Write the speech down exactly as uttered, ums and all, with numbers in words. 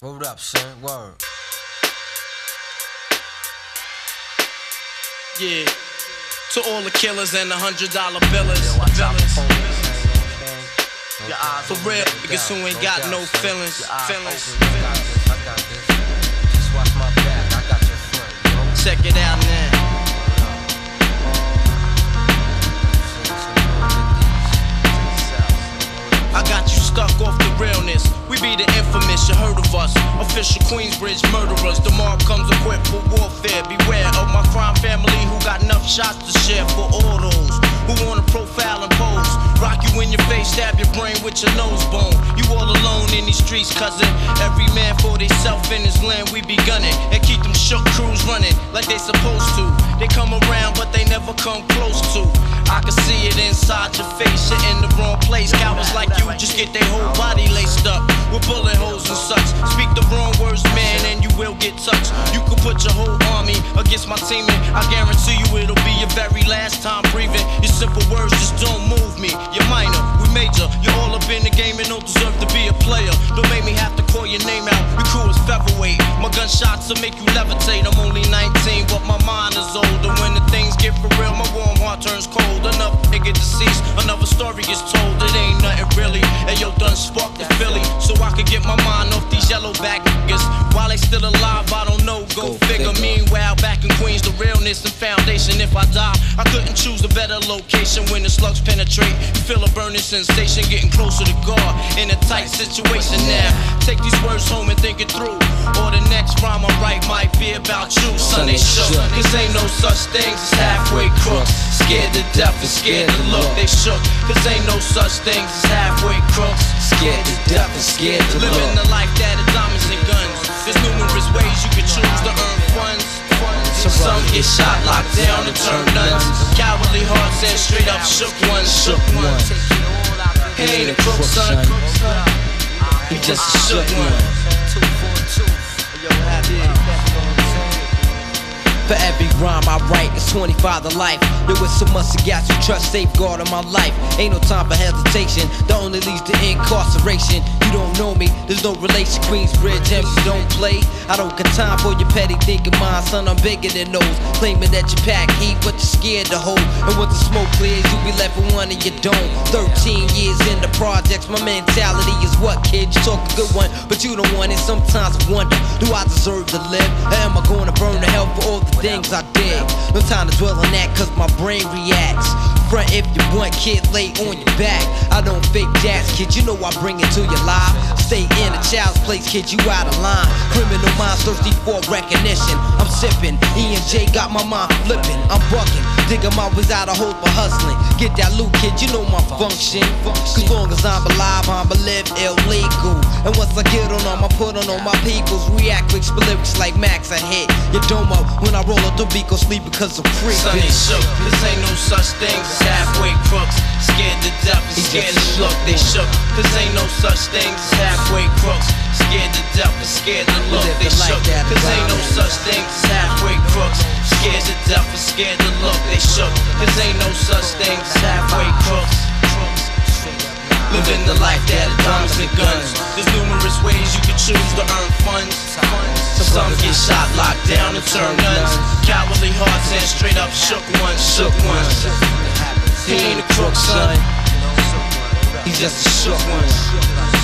Word up, son. Word. Yeah. To all the killers and the hundred dollar billers. Yo, watch out for police, man, Your eyes for real, niggas who ain't got no feelings. Feelings. I got this. Just watch my back. I got your front. Yo. Check it out now. I got you stuck off the realness. We be the infamous, you heard of us. Official Queensbridge murderers. The mob comes equipped for warfare. Beware of my crime family who got enough shots to share for all those who wanna profile and pose. Rock you in your face, stab your brain with your nose bone. You all alone in these streets, cousin. Every man for theyself in his land, we be gunning. And keep them shook crews running like they supposed to. They come around, but they never come close to. I can see it inside your face, you're in the wrong place. Cowards like you just get their whole body laced up with bullet holes and such. Speak the wrong words, man, and you will get touched. You could put your whole army against my team, and I guarantee you it'll be your very last time breathing. Your simple words just don't move me. You're minor, we major. You're all up in the game and don't deserve to be a player. Don't make me have to call your name out. Your crew is featherweight. My gunshots will make you levitate. I'm only nineteen, but my mind is older. When the things get for real, my warm heart turns cold. Another nigga deceased, another story is told. It ain't nothing really. And yo, done sparked the Philly, so I could get my mind off these yellow back niggas. While they still alive, I don't know, go, go figure. figure. Meanwhile, back in Queens, the realness and foundation. If I die, I couldn't choose a better location. When the slugs penetrate, you feel a burning sensation, getting closer to God in a tight situation now. Take these words home and think it through, or the next rhyme I write might be about you. Son, they shook, cause ain't no such things as halfway crooks. Scared to death and scared to look, they shook, cause ain't no such things as halfway crooks. Scared to death and scared to look. Living the life that is diamonds and guns. There's numerous ways you can choose to earn funds. Some get shot, locked down, and turn nuns. Cowardly hearts and straight up shook ones. Shook ones. He ain't a crook, son. He just a shook one. For every rhyme I write, it's twenty-five to life. There was so much I got you trust, safeguard in my life. Ain't no time for hesitation, that only leads to incarceration. You don't know me, there's no relation. Queensbridge, and you don't play. I don't got time for your petty thinking, mine, son, I'm bigger than those. Claiming that you pack heat, but you're scared to hold. And once the smoke clears, you be left with one and you don't. Thirteen years in the projects, my mentality is what, kid? You talk a good one, but you don't want it. Sometimes I wonder, do I deserve to live? Or am I gonna burn to hell for all the things I did? No time to dwell on that, cause my brain reacts. Front if you want, kid, lay on your back. I don't fake jazz, kid, you know I bring it to your life. Stay in a child's place, kid, you out of line. Criminal minds thirsty for recognition. I'm sipping, E and J got my mind flipping. I'm bucking, digging my ways out of hope for hustling. Get that loot, kid, you know my function. Cause long as I'm alive, I'm a live illegal. And once I get on them, I put on all my peoples. React quick, split lyrics like Max, I hit your dome up. When I roll up the beat, go sleep because I'm free. Son, they shook, cause ain't no such thing as halfway crooks. Scared to death and scared to look, they shook, cause ain't no such thing as halfway crooks. Scared to death and scared to look, they shook, cause ain't no such thing as halfway crooks. Scared to death and scared to look, they shook, cause ain't no such thing as halfway crooks. Living the life that is diamonds and guns. There's numerous ways you can choose to earn funds. Some get shot, locked down, and turn nuns. Cowardly hearts and straight up shook ones. Shook ones. He ain't a crook, son. He's just a shook one.